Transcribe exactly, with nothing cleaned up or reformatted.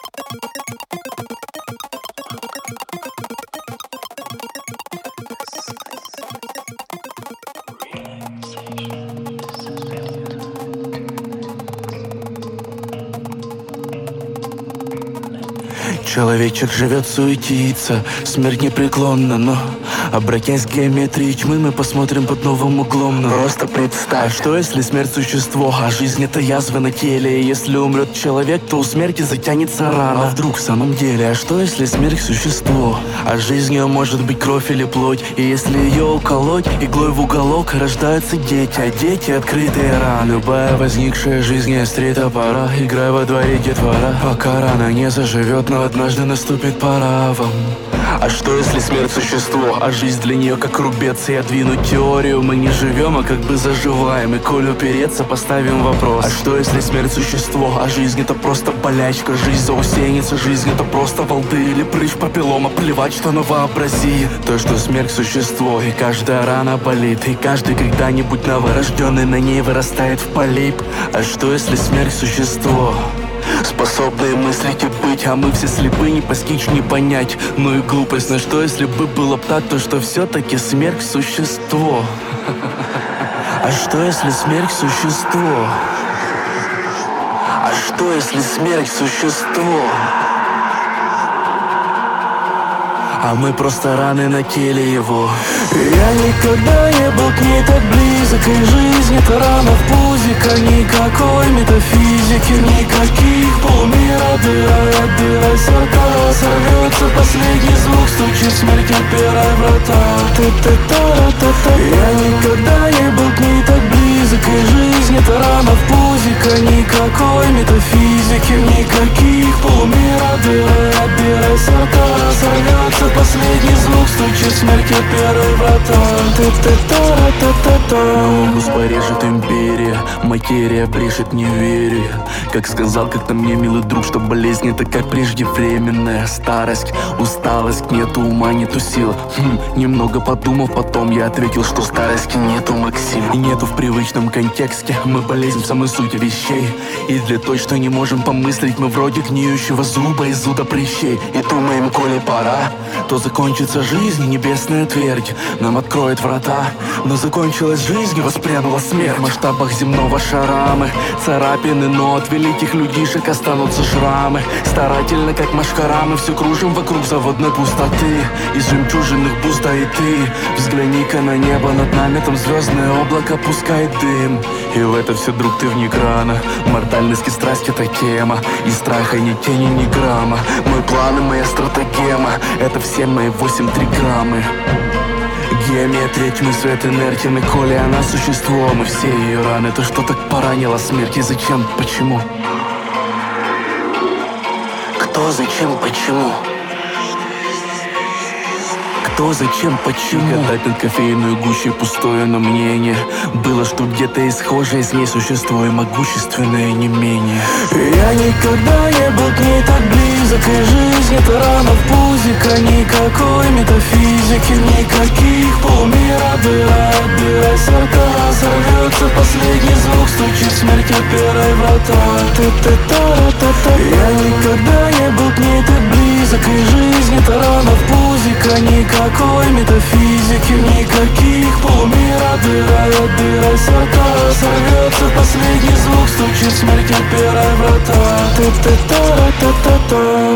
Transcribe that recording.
Человечек живет, суетится, смерть непреклонна, но обратясь к геометрии тьмы, мы посмотрим под новым углом. Но просто представь, а что если смерть существо, а жизнь это язва на теле? И если умрет человек, то у смерти затянется рана. А вдруг в самом деле, а что если смерть существо, а жизнь ее может быть кровь или плоть? И если ее уколоть иглой в уголок, рождаются дети, а дети открытые раны. Любая возникшая жизнь острит топора, играй во дворе детвора, пока рана не заживет, но однажды наступит пора вам. А что если смерть существо, а жизнь для нее как рубец? И отвинуть теорию мы не живем, а как бы заживаем. И коль упереться, поставим вопрос: а что если смерть существо, а жизнь это просто болячка? Жизнь заусенится, жизнь это просто волдырь или прыщ папиллома, плевать, что она вообрази. То, что смерть существо, и каждая рана болит, и каждый когда-нибудь новорожденный на ней вырастает в полип. А что если смерть существо, способные мыслить и быть, а мы все слепы, не постичь, не понять. Ну и глупость, но что если бы было так, то что все-таки смерть существо? А что если смерть существо? А что если смерть существо? А мы просто раны на теле его. Я никогда не был к ней так близок, и жизнь это рана в пузико. Никакой метафизики, никаких полмира. Дыра от дыра сорка, сорвется последний звук, стучит смерть, отпирай врата. Ты-ты-та-та-та. Я никогда не был к ней так близок, и жизнь это рана в пузико. Никакой метафизики, никаких полмира. Дыра от дыра сорка, сорвется последний звук, стучит смерть, отпирай врата. Ты-ты-та-та-та-та. Ногу порежет империя, материя брешет, не верю. Как сказал как-то мне милый друг, что болезнь это как преждевременная старость, усталость, нету ума, нету сил. Хм, немного подумав, потом я ответил, что старости нету, Максим. И нету в привычном контексте, мы болезнь в самой сути вещей. И для той, что не можем помыслить, мы вроде гниющего зуба из зуда прыщей. И думаем, коли пора, то закончится жизнь, небесная твердь нам откроет врата. Но закончилась жизнь и воспрянула смерть. В масштабах земного шара мы царапины, но от великих людишек останутся шрамы. Старательно, как машкара, мы все кружим вокруг заводной пустоты. Из жемчужинных буст, да и ты взгляни-ка на небо над нами, там звездное облако пускает дым. И в это все, друг, ты вник рано. Мортальность и страсть — это тема, и страха ни тени, ни грамма. Мой план и моя стратегема — это все мои восемь триграммы. Геометрия тьмы, свет инертен, и коли она существо, мы все ее раны. То, что так поранило смерть, и зачем, почему? Кто, зачем, почему? Кто, зачем, почему? Гадать над кофейной гущей пустое, но мнение было, что где-то исхожее с ней существо, и могущественное не менее. Я никогда не был к ней так близок, и жизнь это рана в пузико. Никакой метафизики, никаких полмира. Дыра от дыра сорка, сорвется последний звук, стучит смерть, отпирай врата. Ты-ты-та-та-та. Я никогда не был к ней так близок, и жизнь это рана в пузико. Никакой метафизики, никаких полмира. Дыра от дыра сорка, сорвется последний звук, стучит смерть, отпирай врата. Ты-ты-та-та-та-та.